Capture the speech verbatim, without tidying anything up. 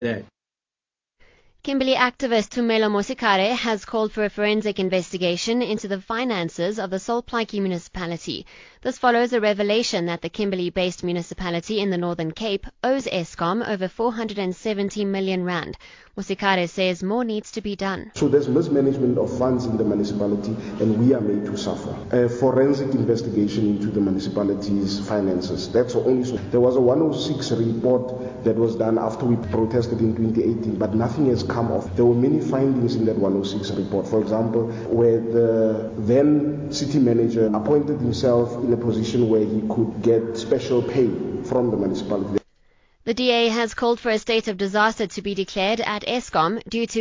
that. Kimberley activist Tumelo Mosikare has called for a forensic investigation into the finances of the Solplaatje municipality. This follows a revelation that the Kimberley-based municipality in the Northern Cape owes Eskom over four hundred seventy million rand. Mosikare says more needs to be done. So there's mismanagement of funds in the municipality and we are made to suffer. A forensic investigation into the municipality's finances. That's the only solution. There was a one oh six report that was done after we protested in twenty eighteen, but nothing has come of. There were many findings in that one oh six report. For example, where the then city manager appointed himself in a position where he could get special pay from the municipality. The D A has called for a state of disaster to be declared at Eskom due to